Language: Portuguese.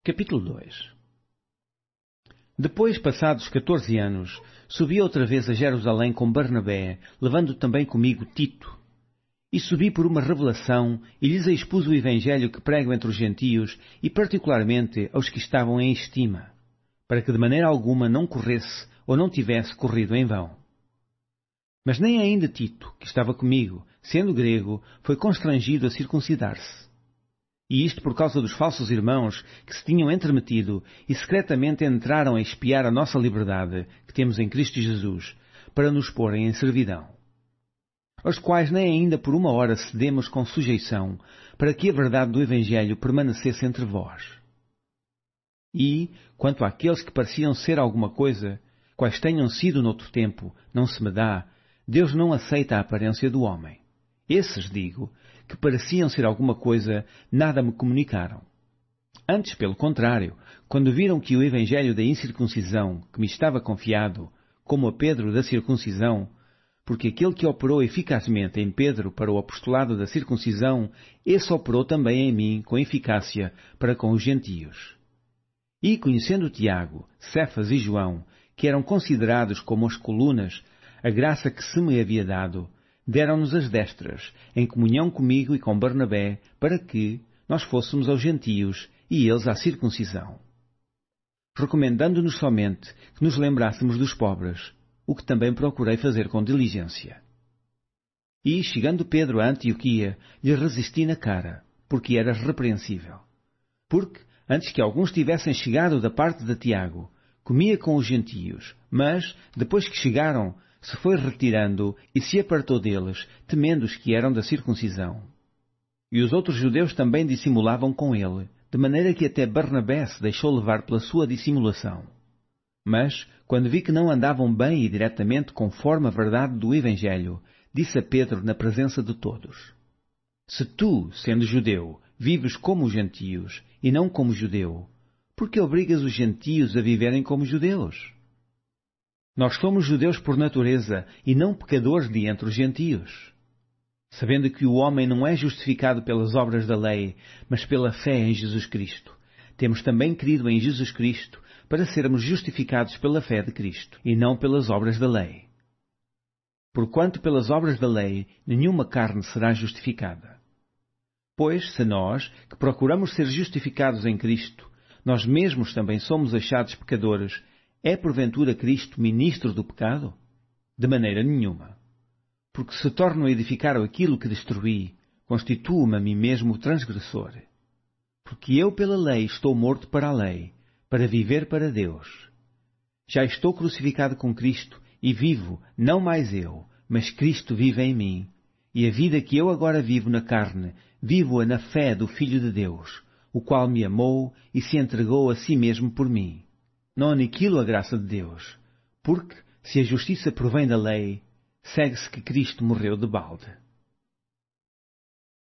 Capítulo 2. Depois, passados 14 anos, subi outra vez a Jerusalém com Barnabé, levando também comigo Tito. E subi por uma revelação e lhes expus o Evangelho que prego entre os gentios e particularmente aos que estavam em estima, para que de maneira alguma não corresse ou não tivesse corrido em vão. Mas nem ainda Tito, que estava comigo, sendo grego, foi constrangido a circuncidar-se. E isto por causa dos falsos irmãos que se tinham entremetido e secretamente entraram a espiar a nossa liberdade que temos em Cristo Jesus, para nos porem em servidão. Aos quais nem ainda por uma hora cedemos com sujeição, para que a verdade do Evangelho permanecesse entre vós. E, quanto àqueles que pareciam ser alguma coisa, quais tenham sido noutro tempo, não se me dá, Deus não aceita a aparência do homem. Esses, digo, que pareciam ser alguma coisa, nada me comunicaram. Antes, pelo contrário, quando viram que o Evangelho da incircuncisão, que me estava confiado, como a Pedro da circuncisão, porque aquele que operou eficazmente em Pedro para o apostolado da circuncisão, esse operou também em mim com eficácia para com os gentios. E, conhecendo Tiago, Cefas e João, que eram considerados como as colunas, a graça que se me havia dado, deram-nos as destras, em comunhão comigo e com Barnabé, para que nós fôssemos aos gentios e eles à circuncisão. Recomendando-nos somente que nos lembrássemos dos pobres, o que também procurei fazer com diligência. E, chegando Pedro a Antioquia, lhe resisti na cara, porque era repreensível. Porque, antes que alguns tivessem chegado da parte de Tiago, comia com os gentios, mas, depois que chegaram, se foi retirando e se apartou deles, temendo os que eram da circuncisão. E os outros judeus também dissimulavam com ele, de maneira que até Barnabé se deixou levar pela sua dissimulação. Mas, quando vi que não andavam bem e diretamente conforme a verdade do Evangelho, disse a Pedro na presença de todos: Se tu, sendo judeu, vives como os gentios e não como judeu, por que obrigas os gentios a viverem como judeus? Nós somos judeus por natureza e não pecadores de entre os gentios. Sabendo que o homem não é justificado pelas obras da lei, mas pela fé em Jesus Cristo, temos também crido em Jesus Cristo para sermos justificados pela fé de Cristo e não pelas obras da lei. Porquanto pelas obras da lei nenhuma carne será justificada. Pois, se nós, que procuramos ser justificados em Cristo, nós mesmos também somos achados pecadores, é porventura Cristo ministro do pecado? De maneira nenhuma. Porque se torno a edificar aquilo que destruí, constituo-me a mim mesmo transgressor. Porque eu pela lei estou morto para a lei, para viver para Deus. Já estou crucificado com Cristo e vivo, não mais eu, mas Cristo vive em mim. E a vida que eu agora vivo na carne, vivo-a na fé do Filho de Deus, o qual me amou e se entregou a si mesmo por mim. Não aniquilo a graça de Deus, porque, se a justiça provém da lei, segue-se que Cristo morreu de balde.